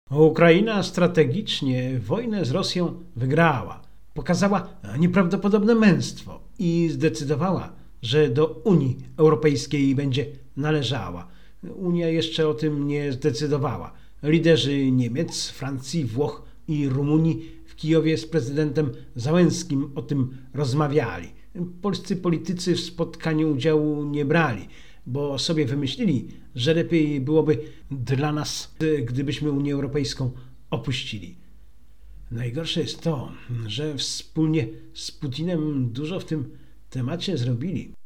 Ukraina strategicznie wojnę z Rosją wygrała. Pokazała nieprawdopodobne męstwo i zdecydowała, że do Unii Europejskiej będzie należała. Unia jeszcze o tym nie zdecydowała. Liderzy Niemiec, Francji, Włoch i Rumunii w Kijowie z prezydentem Załęskim o tym rozmawiali. Polscy politycy w spotkaniu udziału nie brali, bo sobie wymyślili, że lepiej byłoby dla nas, gdybyśmy Unię Europejską opuścili. Najgorsze jest to, że wspólnie z Putinem dużo w tym temacie zrobili.